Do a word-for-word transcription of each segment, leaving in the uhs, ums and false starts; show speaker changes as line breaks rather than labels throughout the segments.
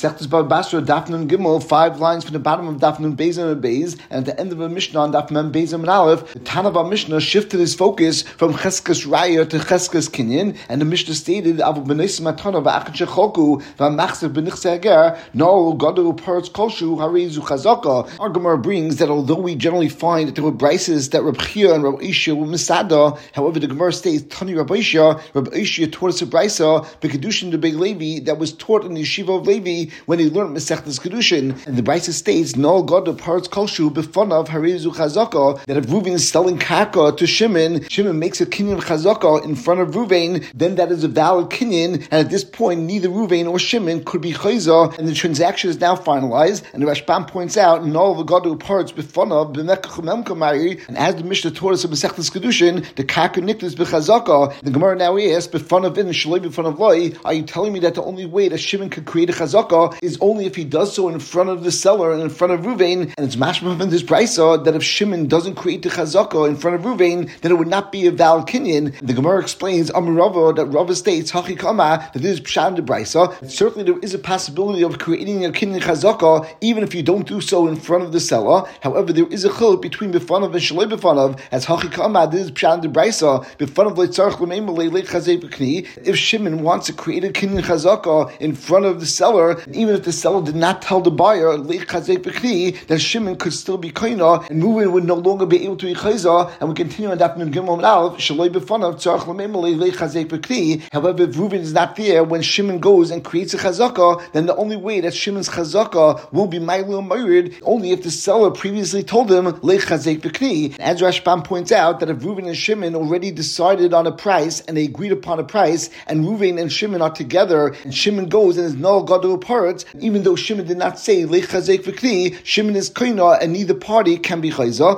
Sechtes Bava Basra, Daf Nun Gimel, five lines from the bottom of Daf Nun Beis and Beis, and at the end of a Mishnah on Daf Mem Beis and Aleph, the Tana of our Mishnah shifted his focus from Cheskes Raya to Cheskes Kinyan, and the Mishnah stated, Avu B'Neis Matana v'Achin Shecholku v'Machsev B'Nichse Hager no Gadol Paratz Kolshu Harizu Chazaka. Our Gemara brings that although we generally find that there were brises that Reb Chia and Reb Ishia were misada, however the Gemara states Tani Reb Ishia, Reb Ishia taught us a brisa B'Kedushin de Beit Levi that was taught in the yeshiva of Levi when he learned Masechtas Kedushin, and the brisa states no Gadol Paratz Kolshu b'Fanav Harizu Chazaka, that if Reuven is selling karka to Shimon, Shimon makes a kinyan chazaka in front of Reuven, then that is a valid kinyan, and at this point neither Reuven or Shimon could be chayza, and the transaction is now finalized. And the Rashbam points out, in all the Gadol parts b'fanav b'mekach memkamari, and as the Mishnah taught us in Masechtas Kedushin, the karka niklas b'chazaka. The Gemara now asks, b'fanav in shaloi b'fanav loy, are you telling me that the only way that Shimon could create a chazaka is only if he does so in front of the seller and in front of Reuven? And it's mashma from this brisa that if Shimon doesn't create the chazaka in front of Reuven, then it would not be a valid kinyan. The Gemara explains Amar Rava that Rava states Hachi Kama that this is pshat de brisa. Certainly there is a possibility of creating a kinyan chazaka even if you don't do so in front of the seller. However, there is a chiluk between b'fanav and shaloi b'fanav, as Hachi Kama this is pshat de brisa b'fanav leitzarich l'meimalei leichazei b'kni. If Shimon wants to create a kinyan chazaka in front of the seller, even if the seller did not tell the buyer leichazei b'kni, then Shimon could still be koina and Reuven would no longer be able to be chayza. And we continue on Daf Nun Gimel Aleph shaloi b'fanav tzarich l'meimalei leichazei b'kni. However, if Reuven is not there when Shimon goes and creates a chazaka, then the only way that Shimon's chazaka will be ma'ilul ma'urid only if the seller previously told him leichazei b'kni. As Rashbam points out, that if Reuven and Shimon already decided on a price and they agreed upon a price, and Reuven and Shimon are together, and Shimon goes and is no gadol parts, even though Shimon did not say leichazei b'kni, Shimon is koina and neither party can be chayza.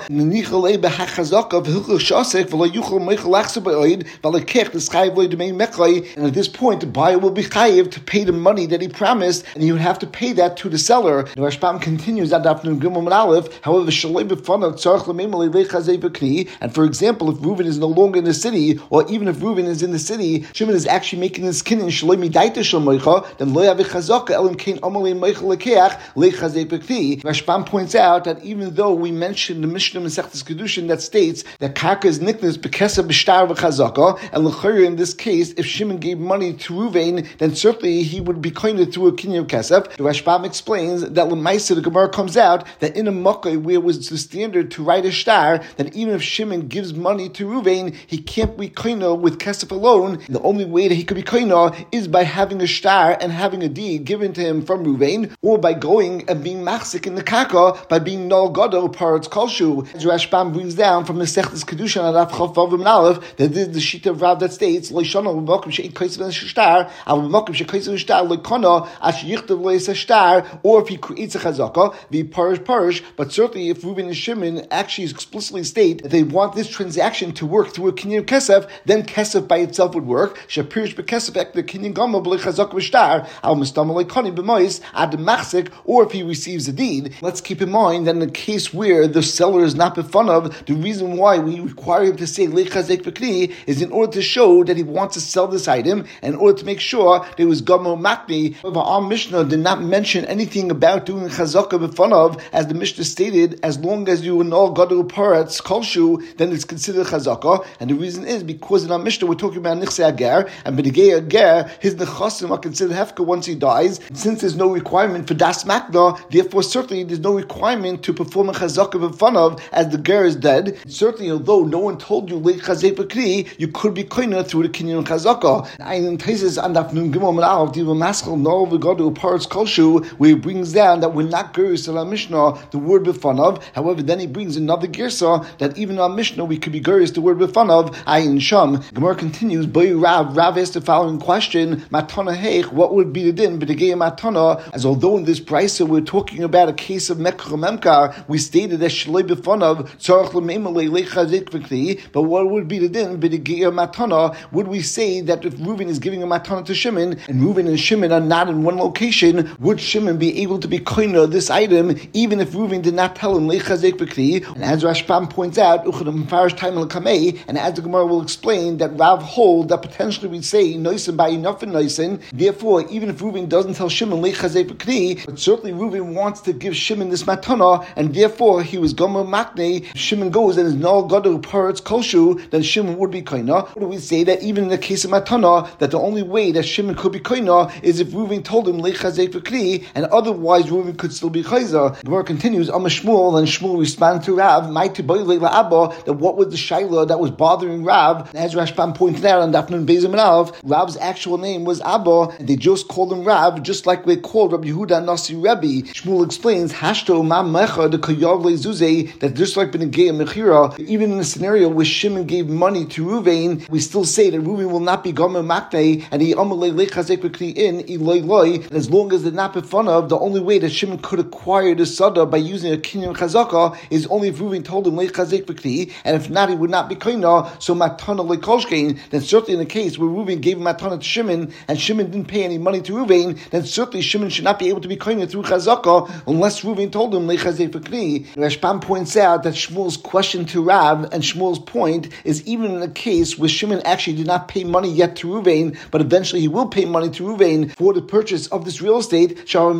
And at this point, the buyer will be chayiv to pay the money that he promised, and he would have to pay that to the seller. The Rashbam continues that Daf Nun Gimel Aleph. However, shaloi b'fanav tzarich l'meimalei leichazei b'kni. And for example, if Reuven is no longer in the city, or even if Reuven is in the city, Shimon is actually making this kinyan shaloi midaita shel moicha, then lo yavi chazaka elim kein amalei moicha lekeach leichazei b'kni. Rashbam points out that even though we mentioned the Mishnah Masechtas Kedushin that states that karka is niknas b'kesa b'shtar v'chazaka, and l'chayr in this case, if Shimon gave money to Reuven, then certainly he would be coined through a kinyan of kesef. The Rashbam explains that l'maisa the Gemara comes out that in a makkah where it was the standard to write a shtar, that even if Shimon gives money to Reuven, he can't be koina with kesef alone. The only way that he could be koina is by having a shtar and having a deed given to him from Reuven, or by going and being machzik in the karka by being nol gadol paratz kolshu. As Rashbam brings down from the Masechtas Kedushin and Daf Chaf Vav Mem Aleph that this is the shita of Rav that states leishana b'makom she'in kaisel shtar, al b'makom she'kaisel shtar lekana ash yichtav leis shtar, or if he creates a chazaka the parish parish. But certainly if Reuven and Shimon actually explicitly state that they want this transaction to work through a kinyan of kesef, then kesef by itself would work. Shapirish b'kesef ek the kinyan gama b'le chazaka v'shtar al mistam lekani b'mois ad machzik, or if he receives a deed. Let's keep in mind that in the case where the seller is not b'fanav, the reason why we require him to say leichazek b'kni is in order to show that he wants to sell this item, and in order to make sure that it was gamo makni. However, our Mishnah did not mention anything about doing chazaka b'fanav, as the Mishnah stated, as long as you know gadol paratz kolshu, then it's considered chazaka. And the reason is because in our Mishnah we're talking about nichse ager, and b'negei ager his nechasim are considered hefka once he dies. And since there's no requirement for das makna, therefore certainly there's no requirement to perform a chazaka b'fanav as the ger is dead. Certainly, although no one told you leichazek b'kni, you could be koina through the kinyan chazaka. And Taisus on Daf Nun Gimel Aleph diva maschal no v'gadol paratz kolshu, where he brings down that we're not gerus in our Mishnah the word b'fanav. However, then he brings another girsa that even in our Mishnah we could be gerus the word b'fanav ayin sham. Gemara continues. Boy Rav Rav asked the following question: Matana heich, what would be the din b'degei matana? As although in this brisa we're talking about a case of mekach memkar, we stated that shaloi b'fanav tzarich l'meimalei leichazek b'kni. But what would be the din b'degei matana? Would we say that if Reuven is giving a matana to Shimon, and Reuven and Shimon are not in one location, would Shimon be able to be koina this item even if Reuven did not tell him leichazek b'kni? And as Rashbam points out, and as the Gemara will explain, that Rav hold that potentially we say noisin by enough and noisin. Therefore, even if Reuven doesn't tell Shimon leichazei b'kni, but certainly Reuven wants to give Shimon this matana, and therefore he was gomer makne. If Shimon goes and is null gadol paretz kolshu, then Shimon would be koina. What do we say that even in the case of matana, that the only way that Shimon could be koina is if Reuven told him leichazei b'kni, and otherwise Reuven could still be chayza. The Gemara continues, Amar Shmuel, and Shmuel responds to Rav, my tiboyle la'abba, that what was the shaila that was bothering Rav? And as Rashbam pointed out on Daf Nun Beis Amud, Rav's actual name was Abba, and they just called him Rav, just like they called Rabbi Yehuda Nasi Rebbe. Shmuel explains, Hashto ma mecha de kayav lezuze, that just like Benegei Mechira, even in a scenario where Shimon gave money to Reuven, we still say that Reuven will not be gomer makne, and he amalei lechazek b'kni in iloi loi, and as long as they're not befun of, the only way that Shimon could acquire the sada by using a kinyan chazaka is only if Reuven told him lechazek b'kni, and if not, he would not be koina. So matana lekolshkein, then certainly in the case where Reuven gave matana to Shimon, and Shimon didn't pay any money to Reuven, then certainly Shimon should not be able to be koina through chazaka unless Reuven told him lechazek b'kni. Rashbam points out that Shmuel's question to Rav and Shmuel's point is even in a case where Shimon actually did not pay money yet to Reuven, but eventually he will pay money to Reuven for the purchase of this real estate.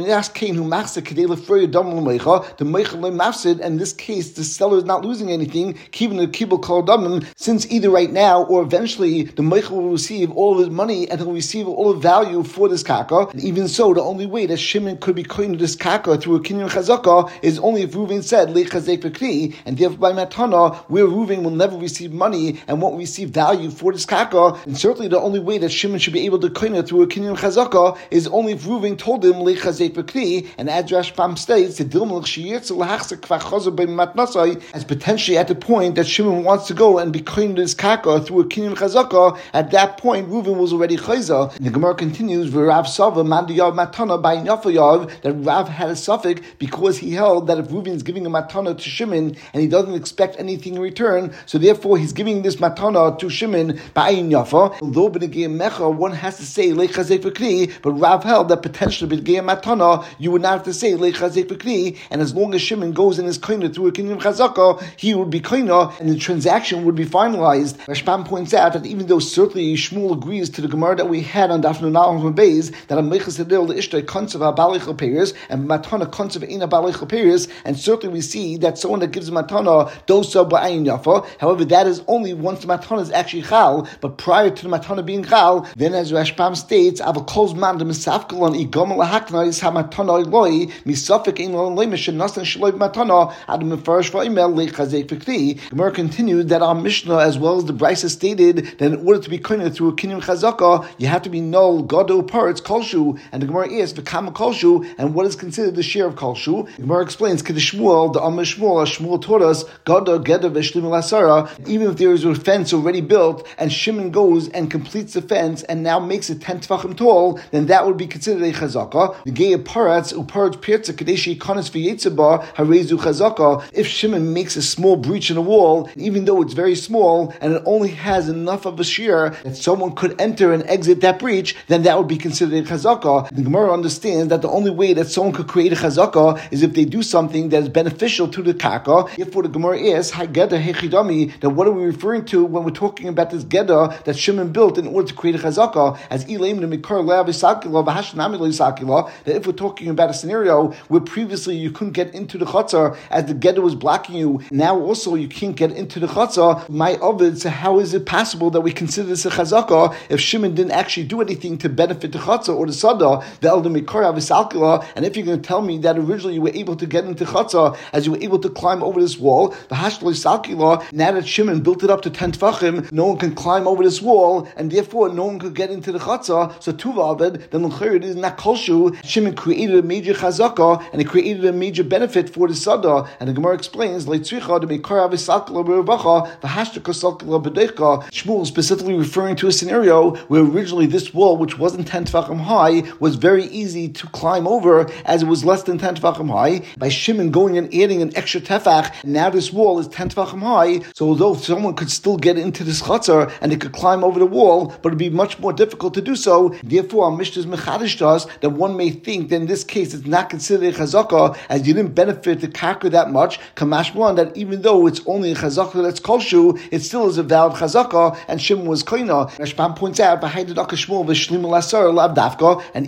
And in this case, the seller is not losing anything, keeping the kibul kol damim, since either right now or eventually the meichel will receive all of his money and he'll receive all the value for this kaka. And even so, the only way that Shimon could be kohen this kaka through a kinyan chazaka is only if Reuven said lechazek b'kni, and therefore by matana, where Reuven will never receive money and won't receive value for this kaka. And certainly the only way that Shimon should be able to kohen through a kinyan chazaka is only if Reuven told him lechazek b'kni. And as Rashbam states, the dilmach sheyirtz lahachzik kvachazer by matnasai, as potentially at the point that Shimon wants to go and be kohen this kaka through a kinyan chazaka, at that point Reuven was already chayza. And the Gemara continues, Rav Sava mandiyav matana by nafayav, that Rav had a suffix because he held that if Reuven is giving a matana to Shimon and he doesn't expect anything in return, so therefore he's giving this matana to Shimon by yafa. Although b'negei mecha one has to say lechazek b'kni, but Rav held that potentially b'negei matana you would not have to say lechazek b'kni, and as long as Shimon goes in his koina through a kinyan chazaka, he would be koina and the transaction would be finalized. Rashbam points out that even though certainly Shmuel agrees to the Gemara that we had on Daf Nun Beis that a meichas adil the ishtay konsev abalei peiros and matana konsev ina balei peiros, and certainly we see that someone that gives matana dosa ba'ayin yafa. However, that is only once the matana is actually chal, but prior to the matana being chal, then as Rashbam states, avakol zman the misafkalon igam lahakna is hamatana iloi misafik in loy mishen nasan shloi matana adam mefarish va'imel lechazek v'kli. Gemara continued that our Mishnah as well as the Brisa stated that in order to be koine through a kinyan chazaka, you have to be null gadol paretz kolshu, and the Gemara is v'kama kolshu, and what is considered the share of kolshu. The Gemara explains Kiddush Shmuel, the Amar Shmuel, Shmuel taught us gadol geder v'shlim lasara. Even if there is a fence already built and Shimon goes and completes the fence and now makes it ten tefachim tall, then that would be considered a chazaka. The gei paretz uparetz pirtza kadeshi kanas v'yetzeba harezu chazaka. If Shimon makes a small breach in a wall, even though it's very small and it only has enough of a shear that someone could enter and exit that breach, then that would be considered a chazaka. The Gemara understands that the only way that someone could create a chazaka is if they do something that is beneficial to the kaka. Therefore, the Gemara is hageda hechidami. That what are we referring to when we're talking about this geda that Shimon built in order to create a chazaka? As ilaim the mikar le'avisakila v'hashnami le'isakila. That if we're talking about a scenario where previously you couldn't get into the chatzar as the geda was blocking you, now also you can't get into the chatzar. My ovid. So how is it possible that we consider this a chazaka if Shimon didn't actually do anything to benefit the chatzar or the sada? The elder mikar avisalkila. And if you're going to tell me that originally you were able to get into chatzar as you were able to climb over this wall, the hashlo salkila. Now that Shimon built it up to ten tefachim, no one can climb over this wall, and therefore no one could get into the chatzar. So tuva aved, then l'chayr is not kolshu. Shimon created a major chazaka and it created a major benefit for the sada. And the Gemara explains leitzricha the mikar avisalkila b'revacha the hashlo salkila b'deicha. Shmuel specifically referring to a scenario where originally this wall, which wasn't ten tefachim high, was very easy to climb over as it was less than ten tefachim high. By Shimon going and adding an extra tefach, now this wall is ten tefachim high. So although someone could still get into this chatzar and they could climb over the wall, but it'd be much more difficult to do so. Therefore, our Mishnah is mechadish to us that one may think that in this case it's not considered a chazaka as you didn't benefit the kaka that much. Kamash one that even though it's only a chazaka that's kolshu, it still is a valid chazaka, and Shimon was koina. Rashbam points out, and even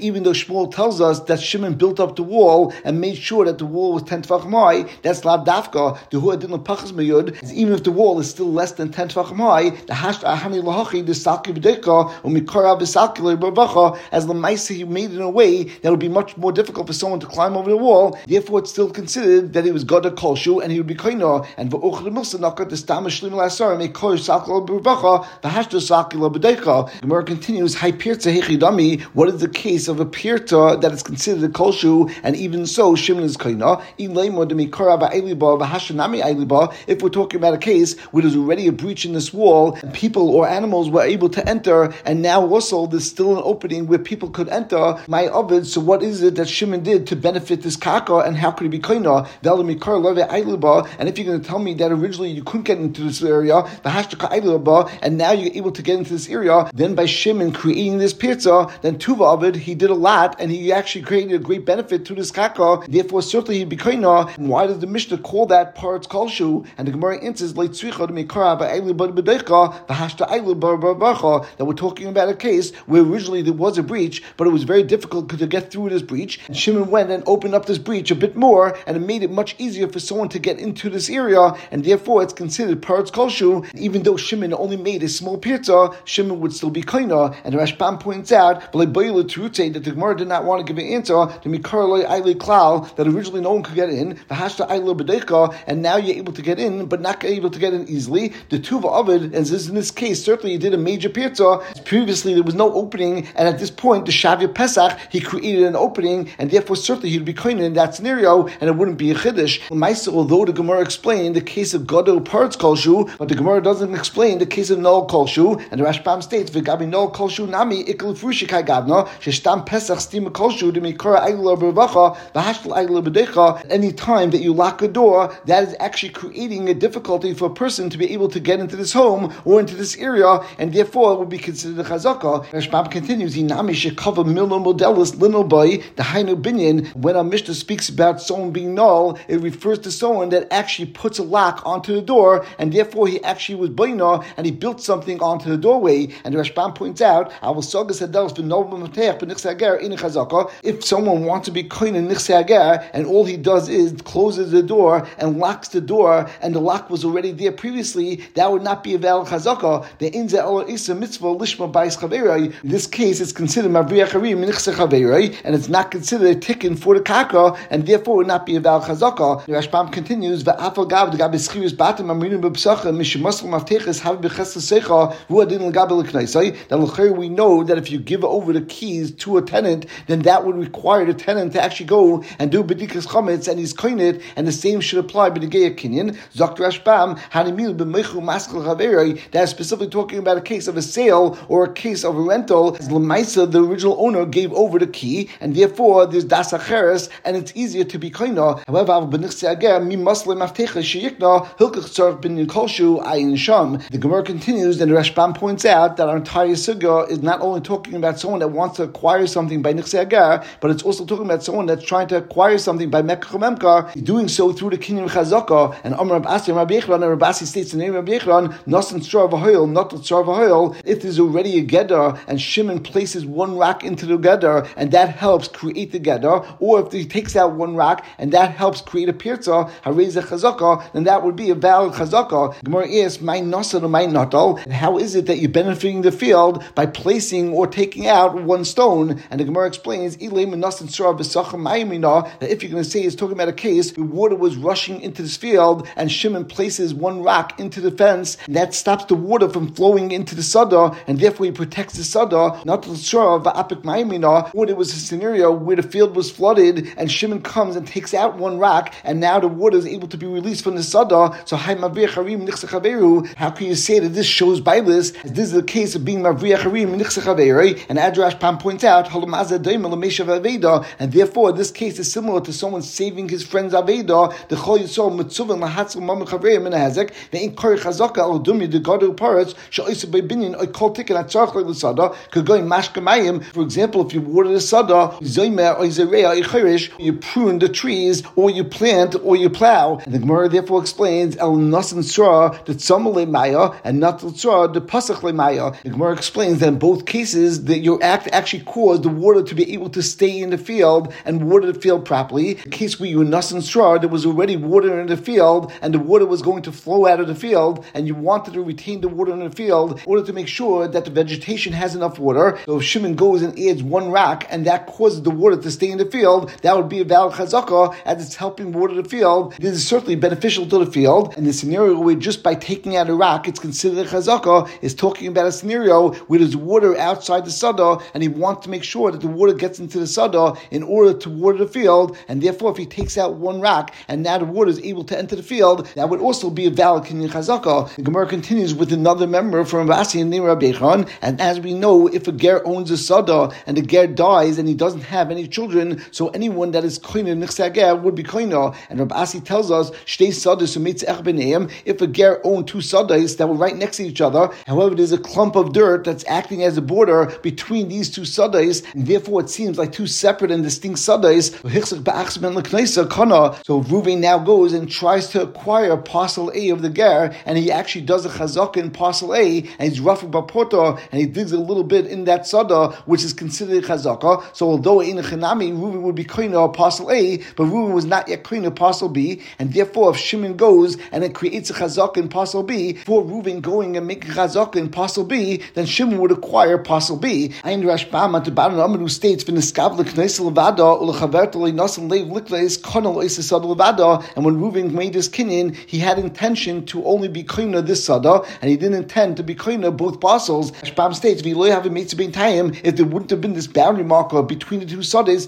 even though Shmuel tells us that Shimon built up the wall and made sure that the wall was ten tefachim high, that's lav dafka, the hu adin l'pachas meyud, even if the wall is still less than ten tefachim high, the hash ahani lahachi, the salki b'deka, or mikara b'salki l'babacha, as l'maisa he made it in a way that would be much more difficult for someone to climb over the wall, therefore it's still considered that he was gada kolshu, and he would be koina, and v'uch l'milsa nakat, the stamish l'im l'asar, and mikar salki l'babacha, the hash the salki l'b'deka. Gemara continues, hai pirta hechidami, what is the case of a pirta that is considered a kolshu, and even so, Shimon is koina, if we're talking about a case where there's already a breach in this wall, and people or animals were able to enter, and now also there's still an opening where people could enter, my ovid, so what is it that Shimon did to benefit this kaka, and how could he be koina? And if you're going to tell me that originally you couldn't get into this area, and now you're able to get into this area, then by Shimon creating this pizza, then Tuva Ovid, he did a lot, and he actually created a great benefit to this kaka, therefore certainly he'd be koina. And why does the Mishnah call that parts kolshu? And the Gemara answers, that we're talking about a case where originally there was a breach, but it was very difficult to get through this breach, and Shimon went and opened up this breach a bit more, and it made it much easier for someone to get into this area, and therefore it's considered parts kolshu. Even though Shimon only made a small pirta, Shimon would still be koina. And the Rashbam points out that the Gemara did not want to give an answer to mikar aili klal, that originally no one could get in, and now you're able to get in, but not able to get in easily. The Tuva Ovid, as is in this case, certainly he did a major pirta. Previously there was no opening, and at this point, the Shavya Pesach, he created an opening, and therefore certainly he'd be koina in that scenario, and it wouldn't be a chiddush. Although the Gemara explained the case of Gadol parts kolshu, but the Gemara doesn't explain the case of Noel kolshu, and the Rashbam states, "V'gabi Noel kolshu nami ikal frushik hagavna sheshtam Pesach stima kolshu demikara agla bervacha v'hashtal agla b'decha." Any time that you lock a door, that is actually creating a difficulty for a person to be able to get into this home or into this area, and therefore it would be considered a chazaka. Rashbam continues, "Inami shekava milno modelis linol boy the hainu binyan." When our Mishnah speaks about someone being null, it refers to someone that actually puts a lock onto the door, and therefore he actually was boina, and he built something onto the doorway. And the Rashbam points out, if someone wants to be koine nichse hager, and all he does is closes the door and locks the door, and the lock was already there previously, that would not be a valid chazaka. The inza ela isa mitzvah lishma bais chaverai. In this case, it's considered mavriach harim nichse chaverai, and it's not considered a tikkun for the kaka, and therefore would not be a valid chazaka. The Rashbam continues, "Va'afal gav the gabi schirus batem amrinu b'psacha mishemasel mafteches have b'chesed secha hu adin l'gabi l'kneisai." That l'chayr we know that if you give over the keys to a tenant, then that would require the tenant to actually go and do b'dikas chametz, and he's koin it, and the same should apply b'digei kinyan. Zok Rashbam hanimil b'meichu maskel chaverai. That is specifically talking about a case of a sale or a case of a rental. As l'maisa, the original owner gave over the key, and therefore there's das acheres, and it's easier to be koina. However, b'nichse hager mi masle mafteches sheyikna hilkach tzarich bin kolshu ayin sham. The Gemara continues, and the Rashbam points out that our entire sugya is not only talking about someone that wants to acquire something by nichse hager, but it's also talking about someone that's trying to acquire something by mekach memkar, doing so through the kinyan chazaka. And Amar Rabbi Asi, Rabbi Yechron, and Rabbi Asi states in the name of Rabbi Yechron, nasan tzar v'hoil, not tzar v'hoil. If there's already a gedder and Shimon places one rack into the gedder, and that helps create the gedder, or if he takes out one rack and that helps create a pirza, hareza chazaka, then that would be a valid chazaka. Gemara asks, my nasan or my natal, and how is it that you're benefiting the field by placing or taking out one stone? And the Gemara explains, that if you're going to say it's talking about a case where water was rushing into this field and Shimon places one rock into the fence, that stops the water from flowing into the sada, and therefore he protects the sada. Not the shura va'apik ma'imina, or there was a scenario where the field was flooded and Shimon comes and takes out one rock, and now the water is able to be released from the sada. So how can you say that this shows by this? As this is the case of being mavriach harim nichse chaverei, and Adrash Pam points out, and therefore this case is similar to someone saving his friend's aveda. The chol yisrael mitzuvah lahatzil mam chaverim in a hezek. The in kari chazaka al dumi the gadol parrots sha'isa by binyan I call ticket at tzarich like the sada could go in mashkamayim. For example, if you water the sada, zoymer or zereya ichirish, you prune the trees, or you plant, or you plow. And the Gemara therefore explains el nasan tzra the tzama le'maya and not the tzra the pasach le'maya. The Gemara explains that in both cases that your act actually caused cause the water to be able to stay in the field and water the field properly. In case where you were nussing straw, there was already water in the field and the water was going to flow out of the field, and you wanted to retain the water in the field in order to make sure that the vegetation has enough water. So if Shimon goes and adds one rack and that causes the water to stay in the field, that would be a valid chazakah as it's helping water the field. This is certainly beneficial to the field. And the scenario where just by taking out a rack it's considered a chazakah is talking about a scenario where there's water outside the sada and he wants to make sure that the water gets into the sada in order to water the field, and therefore if he takes out one rack and now the water is able to enter the field, that would also be a valid kinyan chazakah. The Gemara continues with another member from Rabbi named Rabbi Echon, and as we know, if a ger owns a sada and the ger dies and he doesn't have any children, so anyone that is koina nichsa ger would be koina. And Rabbi Asi tells us, shtei sadas umitz ech b'neim, if a ger owned two sadas that were right next to each other, however there's a clump of dirt that's acting as a border between these two sadas, and therefore it seems like two separate and distinct sadas. So Reuven now goes and tries to acquire parcel A of the ger, and he actually does a chazakah in parcel A, and he's roughing baporta, and he digs a little bit in that sada, which is considered chazakah. So although in a chanami, Reuven would be koina parcel A, but Reuven was not yet koina parcel B, and therefore if Shimon goes and it creates a chazakah in parcel B, for Reuven going and making chazakah in parcel B, then Shimon would acquire parcel B. Ein Rashbam at the bottom of who states, "V'niskav l'kneis levada u'lechaver t'lei nasan leiv l'kneis kanal oisesad levada." And when Reuven made this kinyan, he had intention to only be koina this sada, and he didn't intend to be koina both parcels. Rashbam states, "V'lo have a mitzvah time if there wouldn't have been this boundary marker between the two sadas,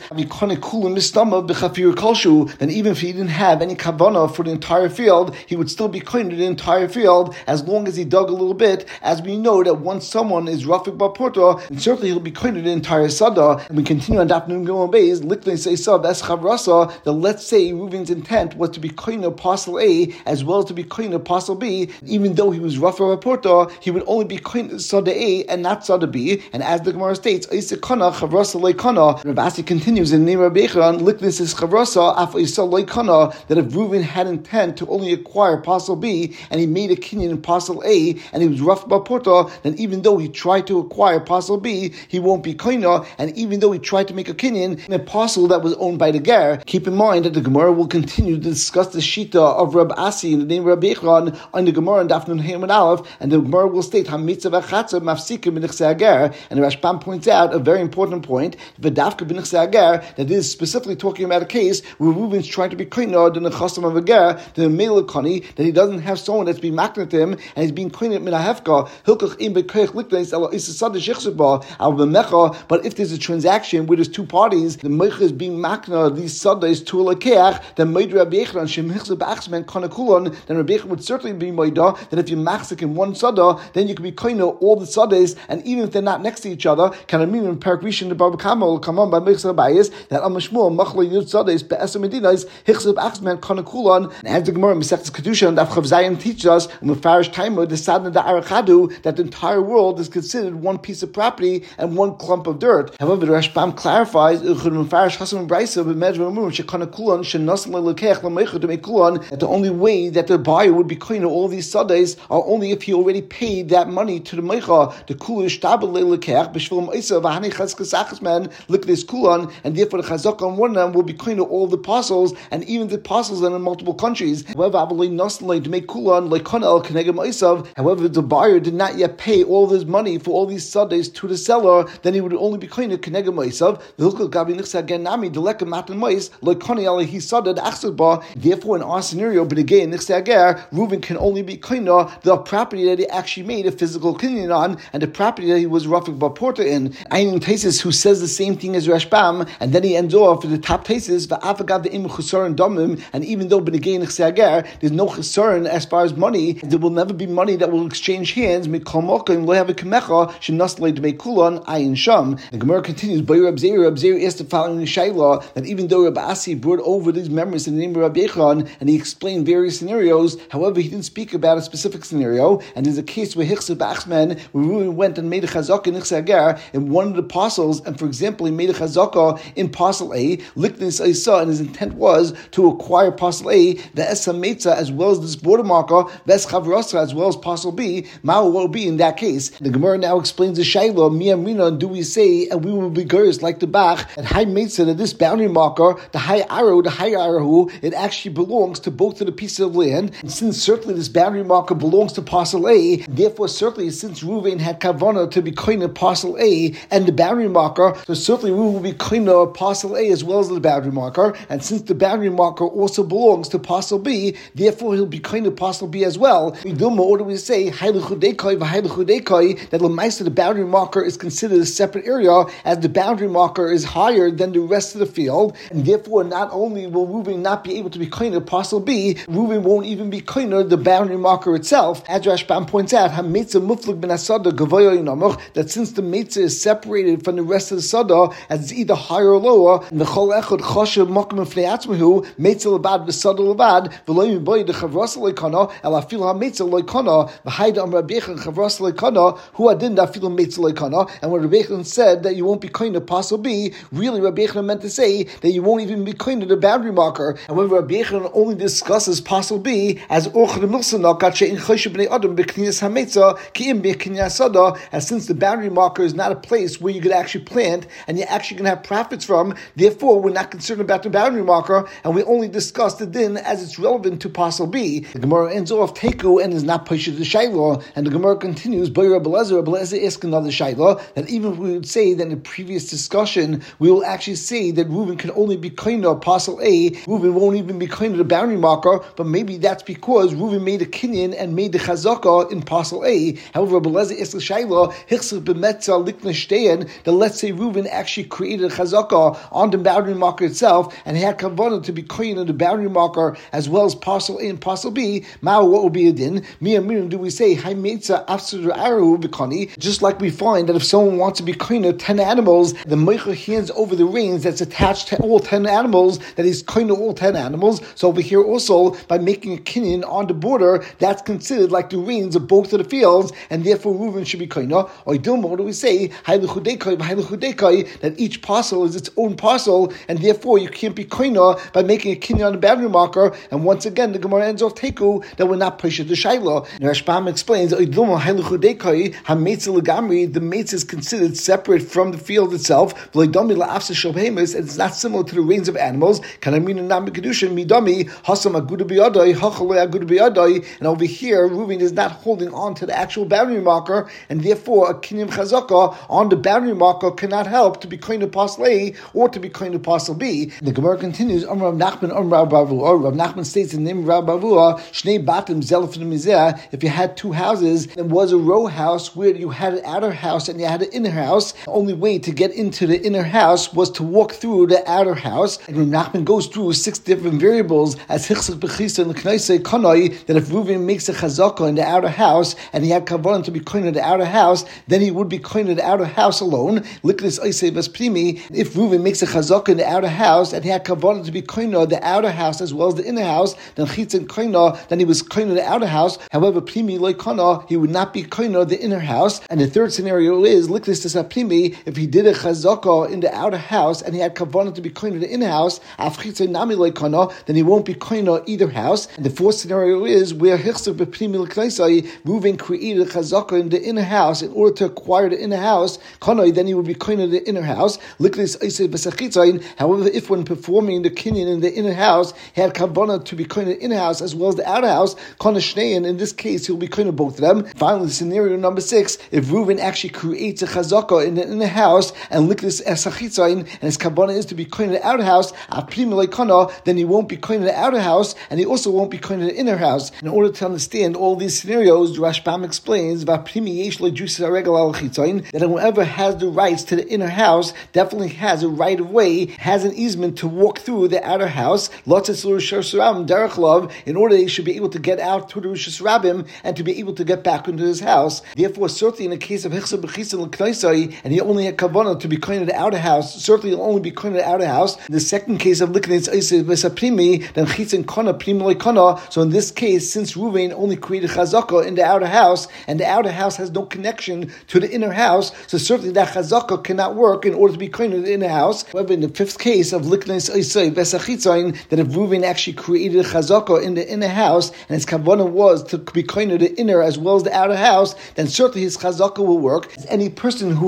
then even if he didn't have any kavanah for the entire field, he would still be koina the entire field as long as he dug a little bit. As we know that once someone is rafik b'porta, then certainly he'll be koina the entire sada." And we continue on Daf Nun Gimel Beis, liknei say sab es chavrasa, that let's say Reuven's intent was to be koina parcel A as well as to be koina parcel B. Even though he was rafik b'porta, he would only be koina sada A and not sada B. And as the Gemara states, Kana chavrasa leikana. Rav Asi continues in the name of Rabbi Echon, liknei is chavrasa af isa leikana, that if Reuven had intent to only acquire parcel B and he made a kinyan in parcel A and he was rafik b'porta, then even though he tried to acquire parcel B, he won't be koina. And even though he tried to make a kinyan in a parcel that was owned by the ger, keep in mind that the Gemara will continue to discuss the shita of Rab Asi in the name of Rabbi Echon on the Gemara and Daf Nun Hey and Aleph, and the Gemara will state Hamitzav Achatzav Mafsikim B'Nichsei Hager, and the Rashbam points out a very important point, V'Davka B'Nichsei Hager, that is specifically talking about a case where Reuven's trying to be koina the nechasam of a ger, the melekani, that he doesn't have someone that's being maknat him and he's being koina min hafka hilkach im bekoich likneis ela isasad shichseba al b'mecha. But if there's a transaction where there's two parties, the mecha is being makna these sadas to a lekeach, then meid Rabbi Echon shem hichse b'achsmen kanakulon, then Rabbi Echon would certainly be meida that if you machzik in one sada, then you can be koina all the sadas, and even if they're not next to each other, can I mean in Parak Rishon the Baba Kamal come on by Mechsa Bayis that Amashmul Machla Yud Sadas be'esem medinas hichse b'achsmen kanakulon. And as the Gemara Masechtas Kedusha and Daf Chav Zayin teaches us in Mefarish Taimud the Sadna da Arachadu that the entire world is considered one piece of property and one clump of dirt. However, the Rashbam clarifies that the only way that the buyer would be koina all these sadas are only if he already paid that money to the meicha. The kulish tabel lekech b'shvil meisav v'hani chazkas achsman look this kulan, and therefore the chazak on one of them will be koina all the parcels and even the parcels that are in multiple countries. However, to make kulan like kanel kenegam meisav. However, the buyer did not yet pay all this money for all these sadas to the seller, then he would only be koina kenegam meisav. The hilkot gabi nichsa again nami deleka matan meis like kanel he sada the achsaba. Therefore, in our scenario, but again nichsa ager, Reuven can only be koina the property that he actually made a physical kinyan on, and the property that he was rafik b'porta in. Ein Taisis who says the same thing as Rashbam, and then he ends off with the top Taisis va'afagad the im chusaron domim, and even though but again nichsa ager, there's no chusaron as far as money, there will never be money that will exchange hands. Mikol mokim lo have a kamecha shenaslei to make kulan ayin sham. The Gemara continues. By Rab Zeir, Rab Zeir asked the following shayla that even though Rab Asi brought over these memories in the name of Rabbi Echon and he explained various scenarios, however, he didn't speak about a specific scenario. And there's a case where Hichse Bachsman, where Reuven went and made a chazaka in Nichse Agar in one of the parcels, and for example, he made a chazaka in parcel A, Liknis Isa, and his intent was to acquire parcel A, the Esa Meitza, as well as this border marker, Ves Chavrasa, as well as parcel B. Mao, what will be in that case? The Gemara now explains the Shaila, Miyamrina, do we say say, and we will be gurs like the Bach, and high Meitzah, that this boundary marker, the high arrow, the high arrow, it actually belongs to both of the pieces of land. And since certainly this boundary marker belongs to parcel A, therefore certainly since Reuven had kavanah to be koine of parcel A and the boundary marker, so certainly Reuven will be koine of parcel A as well as the boundary marker. And since the boundary marker also belongs to parcel B, therefore he'll be koine of parcel B as well. We do more, what do we say? That Lemaisa, the boundary marker is considered a separate area, as the boundary marker is higher than the rest of the field, and therefore not only will Reuven not be able to be koine of parcel B, Reuven won't even be koine of the boundary marker itself. As Rashbam points out, that since the Meitzah is separated from the rest of the Sada, as it's either higher or lower, and the Chol Echad Choshev Mokum Mefnei Atzmahu, Meitzah Lebad V'Sada Lebad, V'lo Yiboy De Chavras Leikana, El Afil HaMeitzah Leikana, V'Haida Am Rabbi Yechon Chavras Leikana, Hu Adin Afil Meitzah Leikana. And when Rabbi Yechon said that you won't be koine of parcel B, really Rabbi Yechon meant to say that you won't even be koine of the boundary marker. And when Rabbi Yechon only discusses parcel B as Orchad Milsana Kache in Choshev Bnei Adam B'Knias HaMeitzah Ki'im B'Knias Sada, as since the boundary marker is not a place where you could actually plant and you're actually going to have profits from, therefore we're not concerned about the boundary marker, and we only discuss the din as it's relevant to parcel B. The Gemara ends off Teku and is not pushed to the Shaila, and the Gemara continues, Boy Rabbi Lezer, Rabbi Lezer asks another Shaila, that even if we would say that in the previous discussion, we will actually say that Reuven can only be koine of parcel A, Reuven won't even be koine of the boundary marker, but maybe that's because Reuven made a kinyan and made the chazaka in parcel A. However, Rabbi Lezer asks the Shaila, Hichsach b'metzah likna shtein, that let's say Reuven actually created a chazaka on the boundary marker itself, and he had kavanah to be koine of the boundary marker as well as parcel A and parcel B. Mao, what will be a din? Mi amirim, do we say hay metzah after aru b'kani? Just like we find that if someone wants to be koine of ten animals, the meicher hands over the reins that's attached to all ten animals, that he's koine of all ten animals. So over here also, by making a kinyan on the border, that's considered like the reins of both of the fields, and therefore Reuven should be koine. Or Dilma, what do we say? That each parcel is its own parcel, and therefore you can't be koine by making a kinyan on the boundary marker. And once again, the Gemara ends off teku that we're not pushed to Shaila. Rashbam explains, the Meitzah is considered separate from the field itself. It's not similar to the reins of animals. And over here, Reuven is not holding on to the actual boundary marker, and therefore a kinyan chazaka on the boundary marker cannot help to be koine of parcel A or to be koine of parcel B. The Gemara continues, Om Rav Nachman, Om Rav Bavua. Rav Nachman states in the name of Rav Bavua, Shnei Batim Zelafim Mizeh, if you had two houses, it was a row house where you had an outer house and you had an inner house. The only way to get into the inner house was to walk through the outer house. And Rav Nachman goes through six different variables as Hichsach B'Chisa and L'Knaisei Kanai, that if Reuven makes a chazaka in the outer house and he had kavanah to be koine of the outer house, then he would be koine of the outer house alone. Likris Oisei Bas Primi, if Reuven makes a chazaka in the outer house and he had kavanah to be koine of the outer house as well as the inner house, then Chitz and koine, then he was koine of the outer house. However, Primi Loikana, he would not be koine of the inner house. And the third scenario is Likris Tesa Primi, if he did a chazaka in the outer house and he had kavanah to be koine of the inner house, Af Chitz and Nami Loikana, then he won't be koine of either house. And the fourth scenario is where Hichsav B'Primi L'Knaisei, Reuven created a chazaka in the inner house in order to acquire the inner house, Kanai, then he would be koine of the inner house. Likris Oisei B'Sachitzayin. However, if when performing the kinyan in the inner house, he had kavanah to be koine of the inner house as well as the outer house, Kana Shnein, in this case he will be koine of both of them. Finally, scenario number six, if Reuven actually creates a chazaka in the inner house and Likris Esachitzayin, and his kavanah is to be koine of the outer house, then he won't be koine of the outer house, and he also won't be koine of the inner house. In order to understand all these scenarios, Rashbam explains that whoever has the rights to the inner house definitely has a right of way, has an easement to walk through the outer house, in order they should be able to get out to the Rosh Hashanah and to be able to get back into his house. Therefore, certainly in the case of Hichsa B'Chisa L'Knaisei, and he only had kavanah to be koine of the outer house, certainly he'll only be koine of the outer house. In the second case of Liknitz Oisei B'Saprimi, then Chitz and Kana Primi Loikana. So in this case, since Reuven only created chazaka in the outer house, and the outer house has no connection to the inner house, so certainly that chazaka cannot work in order to be koine of the inner house. However, in the fifth case of Liknitz Oisei B'Sachitzayin, that if Reuven actually created chazaka in the inner house, and his kavanah was to be koine of the inner as well as the outer house, then certainly his chazaka will work. Any person who will have a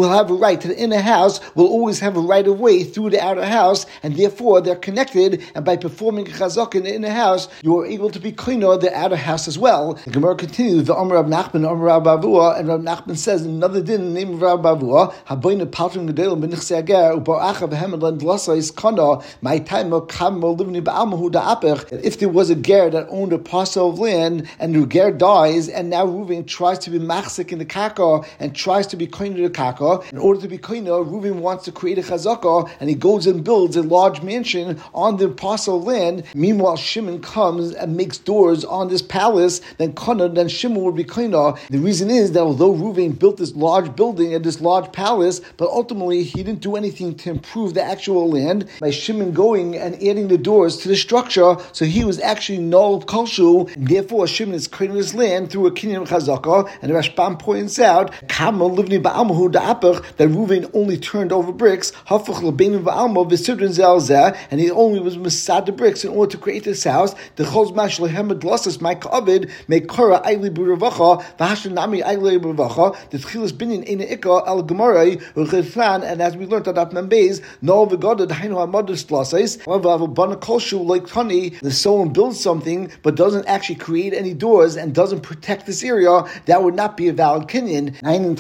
right to the inner house will always have a right of way through the outer house, and therefore they're connected, and by performing chazaka in the inner house, you are able to be koina the outer house as well. The Gemara continues, the Amar Rav Nachman, Amar Rav Bavua, and Rav Nachman says another din in the name of Rav Bavua, Haboyne Paltrim Gedolim B'Nichsei Ager, U'Baracha V'Hemed Len Dlasa Is Kana, My Time Kam Livni Ba'almahu Da'apech. If there was a ger that owned a parcel of land, and the ger dies, and now Reuven tries to be machzik in the kaka, and tries to be koina the kaka, in order to be koina, Reuven wants to create a chazaka, and he goes and builds a large mansion on the parcel of land. Meanwhile, Shimon comes and makes doors on this palace, then Kana, then Shimon would be koina. The reason is that although Reuven built this large building and this large palace, but ultimately he didn't do anything to improve the actual land by Shimon going and adding the doors to the structure, so he was actually null kolshu, and therefore Shimon is koina his land through a kinyan chazaka, and the Rashbam points out, Kama livni ba'almahu da'apach, that Reuven only turned over bricks, hafach lebeinu ba'alma v'sidrin zelzeh, and he only was masad the bricks in order to create this house. The choz mash lehem adlasas my ka'avid meikara aili b'ravacha v'hashanami aili b'ravacha. The tchilas binyan ena ikka al gemarai u'chifran, and as we learned at Daf Membez, no v'goda d'hainu ha'madus tlasais. However, bana kolshu like honey, the someone builds something but doesn't actually create any doors and doesn't protect this area, that would not be a valid kinyan. That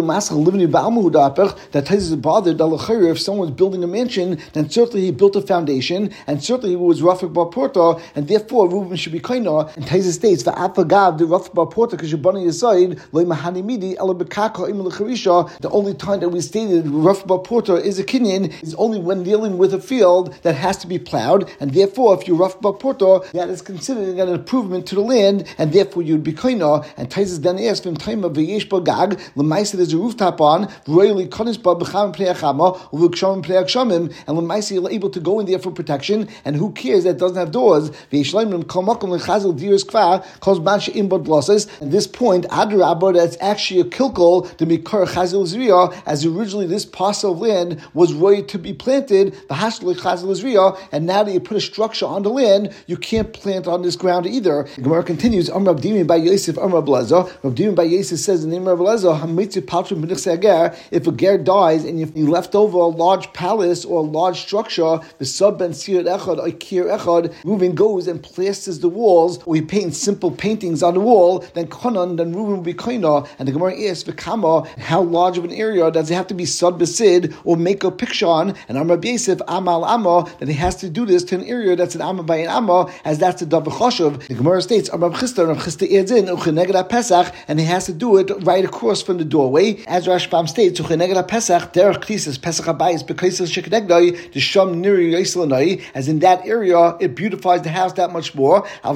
Taisus is bothered that if someone's building a mansion, then certainly he built a foundation, and certainly he was Rafik Bar Porta, and therefore Reuven should be koina. And Taisus states, "Va'afagav the Rafik Bar Porta k'shebani yisayid loy mahanimidi ela bekaka im lecharisha." The only time that we stated Rafik Bar Porta is a kinyan is only when dealing with a field that has to be plowed, and therefore if you're Rafik Bar Porta, that is considered an improvement to the land, and therefore you'd be koina. And Taisus then asks from time of v'yesh bagag l'maisa there's a rooftop on royally konis ba b'cham pnei achama u'v'kshamim pnei akshamim, and l'maisa you're able to go in there for protection, and who cares that it doesn't have doors? V'yeshleimim kol makom l'chazil diras kvar kol zman she'im bod glosses. At this point, adrabah, that's actually a kilkol to mikar chazil zriya, as originally this parcel of land was ready to be planted v'hashli chazil zriya, and now that you put a structure on the land, you can't plant on this ground either. The Gemara continues, Amar Rav Dimi by Yosef, Amar Blaza. Rav Dimi by Yosef says in the name of Blaza, Hamitzi Paltrim B'Nichsei Ager, if a ger dies and if you left over a large palace or a large structure, the sub ben sir echad or kir echad, Reuven goes and plasters the walls, or he paints simple paintings on the wall, then konan, then Reuven will be koina. And the Gemara asks, V'kama, how large of an area does it have to be sub besid or make a picture on? And Amar Yosef, Amal Amma, that he has to do this to an area that's an Amma by an Amma, as that's the Davar Choshev. The Gemara states, Amar Chisda, Rav Chisda adds in, Ucheneged Pesach, and he has to do it right across from the doorway. As Rashbam states, Ucheneged Pesach, Derech Knisas Pesach Habayis B'Kaisel Sheknegdai, the Sham Niri Yislanai, as in that area it beautifies the house that much more. But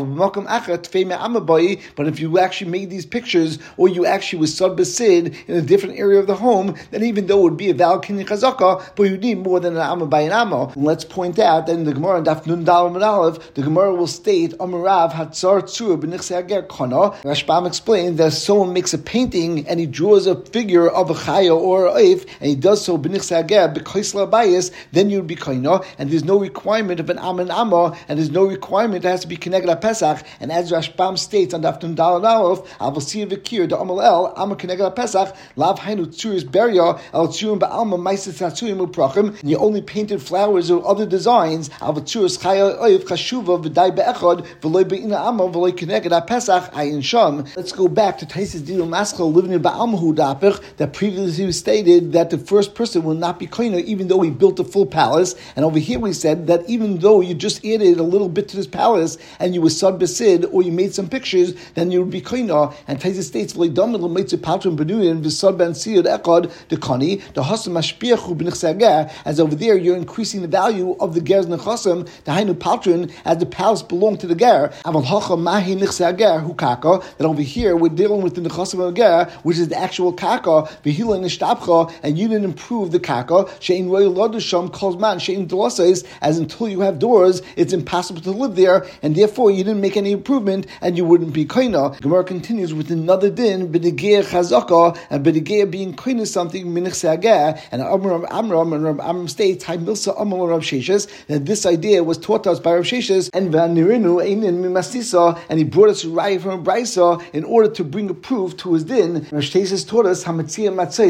if you actually made these pictures, or you actually was sub besid in a different area of the home, then even though it would be a valid kinyan chazaka, but you need more than an amma by an amma. And let's point out that in the Gemara, Daf Nun Daled Amud Aleph, the Gemara will state, Amarav Hatzar Tzur B'Nichsei Ager Kana. Rashbam explained that if someone makes a painting and he draws a figure of a chaya or a oif, and he does so B'Nichsei Ager B'Kaisel Habayis, then you would be koina, and there's no requirement of an amma and amma, and there's no requirement that has to be Keneged Pesach. And as Rashbam states on Daf Nun Daled Aleph, Avosir V'Kir the Amal El Amma Keneged Pesach Lav Hainu Tzuris Beria El Tzurim Ba'alma Maisis Hatzurim U'Prachim, and you only painted flowers or other designs. Avotzuris Chaya Oif Chashuva V'Dai Be'echad V'Loi Be'ina Amma V'Loi Keneged Pesach Ayin Sham. Let's go back to Taisus Dinu Maschal living in Ba'almahu Dapich, that previously stated that the first person will not be koina even though he built a full palace. And over here we said that even though you just added a little bit to this palace and you were sub besid or you made some pictures, then you would be koina. And Taisus states v'leidam l'meitzu patron benuyin v'sad ben siyad echad the kani the hasam mashpiachu b'nichsei ager, as over there you're increasing the value of the ger's nechasam the hainu patron, as the palace belonged to the ger. Aval hacha mahi nichsei ager hu kaka, that over here we're dealing with the nechasam of ger, which is the actual kaka v'hila nishtabcha, and you didn't improve the kaka shein royal lodusham calls man shein delasais, as until you have doors it's impossible to live there, and therefore you didn't make any improvement and you wouldn't be koina. Gemara continues with another din b'negei chazaka, and b'negei being koina something minichsei ager. And Amram Amram and Rav Amram states Hai Milsa Amal Rav Sheshes, that this idea was taught us by Rav Sheshes, and v'anirinu einin mimastisa, and he brought us raya from a brisa in order to bring a proof to his din. Rav Sheshes taught us Hamatzia Matzais b'nichsei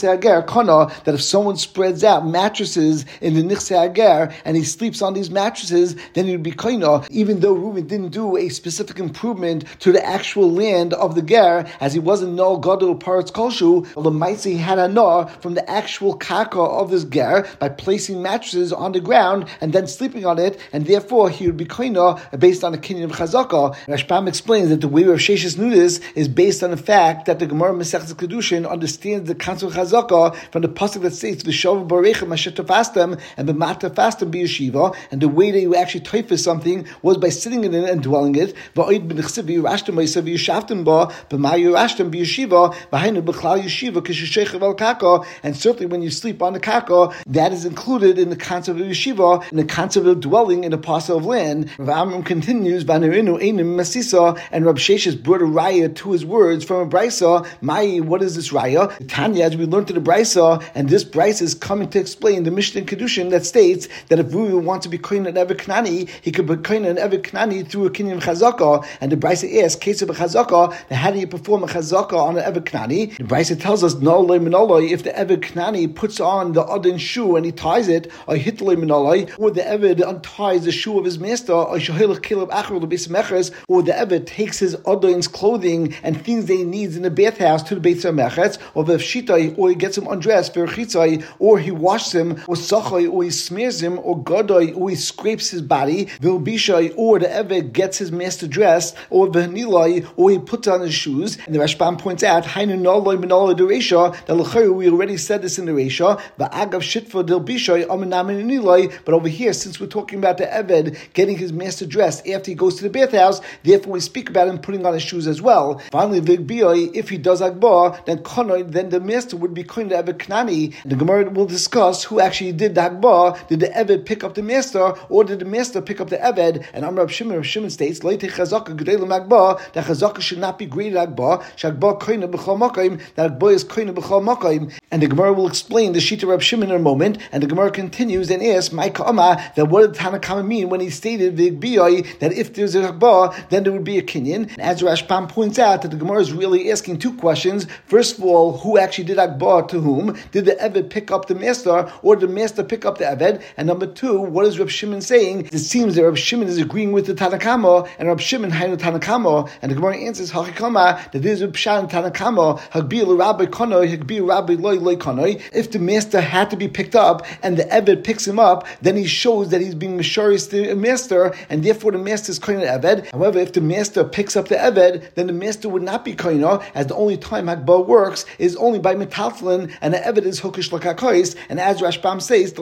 Nichse Ager Kana, that if someone spreads out mattresses in the Nichse Ager and he sleeps on these mattresses, then he would be Kana, even though Reuven didn't do a specific improvement to the actual land of the Ger, as he wasn't no Gadol Paratz Kolshu, although might say he had a no from the actual Kaka of this Ger by placing mattresses on the ground and then sleeping on it, and therefore he would be Kana based on the Kinyan of Chazaka. Rashbam explains that the way Rav Sheshes knew this is based on the fact that the Gemara Masechtas Kedushin understands the concept of Chazaka from the pasuk that states V'shavu Barechem Asher Tafastem and B'mata Fastem B'Yeshiva, and the way that you actually typhus something was by sitting in it and dwelling it. V'oid b'nechsev v'yirashtem v'yisav v'yishavtem ba b'ma yirashtem b'Yeshiva v'hainu b'chlal Yeshiva k'sheshechev al kaka, and certainly when you sleep on the kaka, that is included in the concept of Yeshiva, in the concept of dwelling in a parcel of land. Rav Amram continues, V'anerinu einim masisa, and Rav Sheshes brought a raya to his words from a brisa. Mai, what is this raya? Tanya, as we learned to the brisa, and this brisa is coming to explain the Mishnah in Kedushin that states that if Reuven wants to be kohen an Eved Knani, he could be kohen an Eved Knani through a kinyan chazaka. And the brisa asks, case of a chazaka, then how do you perform a chazaka on an Eved Knani? The brisa tells us, no loy minoloy, if the Eved Knani puts on the Adin shoe and he ties it, or hit loy minoloy, or the Eved unties the shoe of his master, or shahilach kilab achar l'beis meches, or the Eved takes his Adin's clothing and things that he needs in the bathhouse to the Beis HaMechetz, or v'fshitai, or he gets him undressed, v'chitzai, or he washes him, or sachai, or he smears him, or gadai, or he scrapes his body, v'bishai, or the Eved gets his master dressed, or v'hanilai, or he puts on his shoes. And the Rashbam points out, hainu naloi minaloi de reisha, that l'chayru, we already said this in the reisha, v'agav shitva del bishai, aminamin nilai, but over here, since we're talking about the Eved getting his master dressed after he goes to the bathhouse, therefore we speak about him putting on his shoes as well. Finally, v'gbioi, if he does Agbah, then konoi, then the master would be kohen the Eved Knani. The Gemara will discuss who actually did the Agbah. Did the Eved pick up the master, or did the master pick up the Eved? And Amar Rab Shimon, Rab Shimon states, Leite chazaka g'deilam Agbah, that chazaka should not be greater Agbah, sh'Agbah kohen b'chol makayim, that Agbah is kohen b'chol makayim. And the Gemara will explain the Shita Rab Shimon in a moment, and the Gemara continues and asks, my ka'ama, that what did Tanakama mean when he stated v'gbioi, that if there's a Agbah, then there would be a kinyan? And as Rashbam points out, that the Gemara is really asking two questions. First of all, who actually did Agbah to whom? Did the Eved pick up the master, or did the master pick up the Eved? And number two, what is Rab Shimon saying? It seems that Rab Shimon is agreeing with the Tanakama, and Rab Shimon hainu Tanakama, and the Gemara answers Hachikama, that this is Pshat and Tanakama, Hagbir l'Rabbi Konoi, Hagbir Rabbi Loi Loi Konoi. If the master had to be picked up, and the Eved picks him up, then he shows that he's being Misharis to the master, and therefore the master is Kohen Eved. However, if the master picks up the Eved, then the master would not be Kohen, as the only time Hagbah works is only by metaltlin, and the Eved is Hukish Lakakois, and as Rashbam says,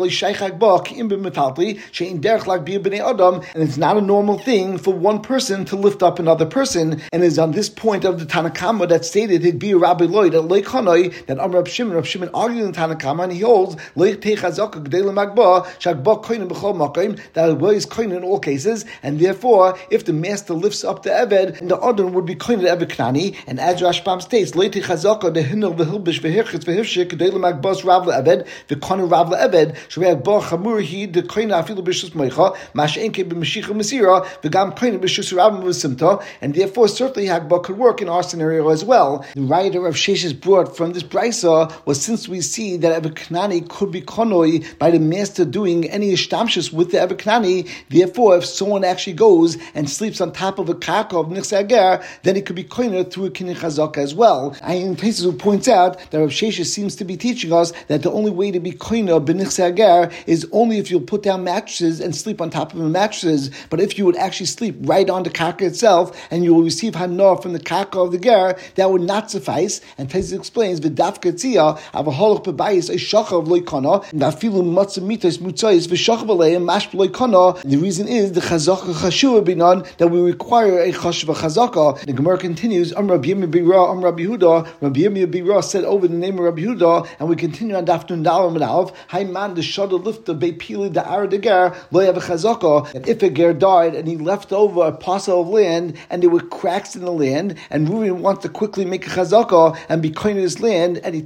and it's not a normal thing for one person to lift up another person, and it's on this point of the Tanakama that stated it'd be Rabbi Lloyd that Leich Hanoi, that Amr Rab Shimon, Rab Shimon argued in Tanakama, and he holds Leich Tei Chazaka G'deilam Agbah, Shagbah Koinen B'chol Makayim, that Agbah is Koinen in all cases, and therefore, if the master lifts up the Eved, the other would be Koinen Eved Knani, and as Rashbam states, Leich Tei Chazaka the Hinel v'Hilbish v'Hirchitz v'Hivshik G'deilam Agbah's Ravla Eved, the Koinen Ravla Eved, Shrei Agbah Chamur He the Koinen Afilu B'Shus Meicha, Mash Enke B'Mashiach Masira, V'Gam Koinen B'Shus Ravim V'Simta, and therefore certainly Hagbah could work in our scenario as well. The writer of Sheshes brought from this brisa was, since we see that Eved Knani could be konoi by the master doing any ishtamshus with the Eved Knani, therefore if someone actually goes and sleeps on top of a kaka of Nichse Ager, then it could be koiner through a kinyan chazaka as well. Ayin Taisu points out that Rav Sheshes seems to be teaching us that the only way to be koiner b'Nichse Ager is only if you'll put down mattresses and sleep on top of the mattresses. But if you would actually sleep right on the kaka itself and you will receive hanor from the kaka of the ger, that would not suffice. And Taisus explains v'dafka tzia avaholoch bebayis a shachav loikana nafilu matzah mitos mutzayis v'shachav aleim mash loikana. The reason is the chazaka chashua binan, that we require a chashva chazaka. The Gemara continues. Am Rabbi Yirmiyah b'Ra, Am Rabbi Yehuda. Rabbi Yirmiyah b'Ra said over the name of Rabbi Yehuda, and we continue on Daf Nun Dalam and Alv. Hay man the shadol lifta beipili the ara the ger lo have a chazaka. And if a ger died and he left over a parcel of land and there were cracks in the land, and Reuven wants to quickly make a chazaka and be kohen his land, and he takes the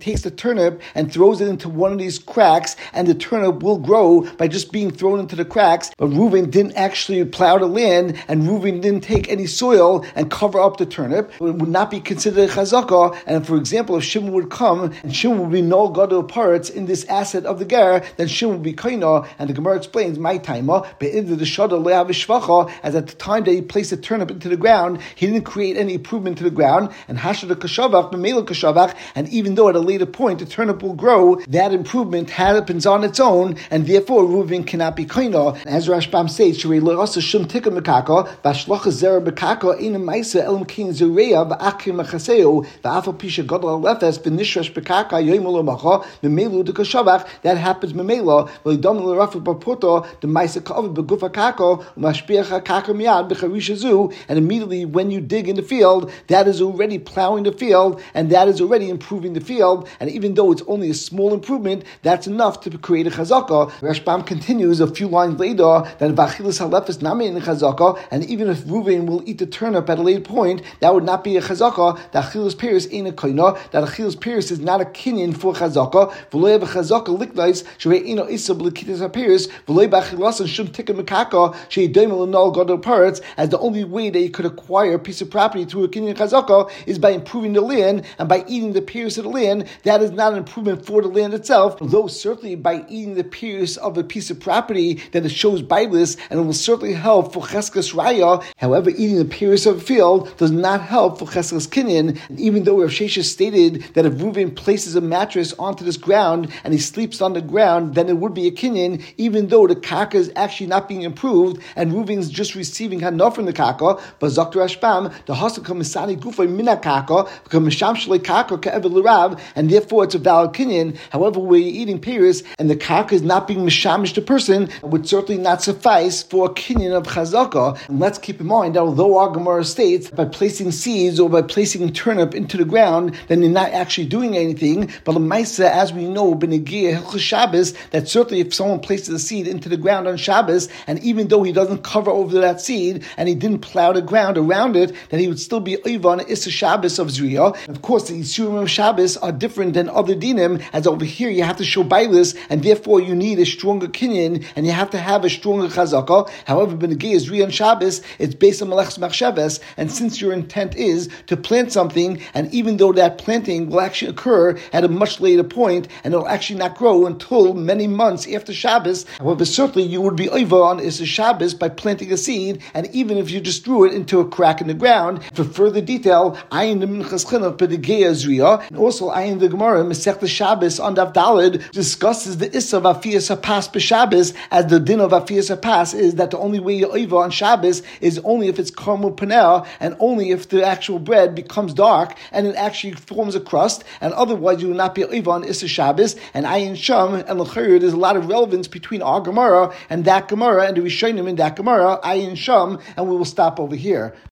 turnip and throws it into one of these cracks, and the turnip will grow by just being thrown into the cracks. But Reuven didn't actually plow the land, and Reuven didn't take any soil and cover up the turnip. It would not be considered a chazakah. And for example, if Shimon would come and Shimon would be no gadol parts in this asset of the ger, then Shimon would be kaina. And the Gemara explains, my taima, be'idh the shada le'av shvacha, as at the time that he placed the turnip into the ground, he didn't create any improvement to the ground, and hashad kashavach, b'meila kashavach, and even though at a later point the turnip will grow, that improvement happens on its own, and therefore Reuven cannot be kaina. As Rashbam says, Shrei le'asa shum tika mekaka, v'ashlocha zera bekaka, ina maisa elam kin zereya, v'akim mechaseu, v'afal pisha gadol alefes, v'nishrash bekaka, yoimul amacha, v'meilu de kashavach, that happens memela, v'lidam l'rafik b'poto, the maisa ka'av b'gufa kako, u'mashpiach kako miyad b'charishazu, and immediately when you dig in the field, that is already plowing the field, and that is already improving the field, and even though it's only a small improvement, that's enough to create a chazakah. Rashbam continues a few lines later that v'achilas halefes nami in chazakah, and even if Reuven will eat the turnip at a later point, that would not be a chazakah. That achilas peris ain't a koina. That achilas peris is not a kinyan for chazakah. V'lo have a chazakah liknais shevei ino isa b'lekitas haperis v'lo b'achilas and shum tika mekaka shei doimel l'nol gadol parts, as the only way that you could acquire a piece of property through a kinyan chazakah is by improving the land and by eating the peris of the land. That is not an improvement for the land itself, though certainly by eating the peris of a piece of property that it shows bailis, and it will certainly help for cheskas raya. However, eating the peris of a field does not help for cheskas kinyan. And even though Rav Sheshes stated that if Reuven places a mattress onto this ground and he sleeps on the ground, then it would be a kinyan, even though the kaka is actually not being improved and Reuven's just receiving hanaf from the kaka. But Zakter Ashbam, the hosaka misani gufay mina kaka, because misham shalei kaka ke'evel l'rav, and therefore it's a valid kinyan. However, where you're eating peris and the kaka is not being mishamish the person, it would certainly not suffice for a kinyan of chazakah. And let's keep in mind that although our Gemara states by placing seeds or by placing turnip into the ground, then you're not actually doing anything. But l'maisa, as we know, b'negia hilchos Shabbos, that certainly if someone places a seed into the ground on Shabbos, and even though he doesn't cover over that seed and he didn't plow the ground around it, then he would still be oivan issa Shabbos of Zriya. Of course, the Yisurim of Shabbos are different than other dinim, as over here you have to show bailis, and therefore you need a stronger kinyan, and you have to have a stronger chazakah. However, b'negia Zriya on Shabbos, it's based on malachs machshavas, and since your intent is to plant something, and even though that planting will actually occur at a much later point, and it'll actually not grow until many months after Shabbos, however, certainly you would be over on Issa Shabbos by planting a seed, and even if you just threw it into a crack in the ground. For further detail, ayin the minchas chinuch b'negia Zriya, and also ayin the Gemara Masechta Shabbos on Daf Daled discusses the Issa of Afiyas HaPas b'Shabbos, as the din of Afiyas HaPas is that the only way you're over on Shabbos is only if it's karmel panel, and only if the actual bread becomes dark and it actually forms a crust, and otherwise you will not be over on Issa Shabbos. And ayin sham and l'chayr, there's a lot of relevance between our Gemara and that Gemara and the Rishonim in that Gemara, ayin sham, and we will stop over here.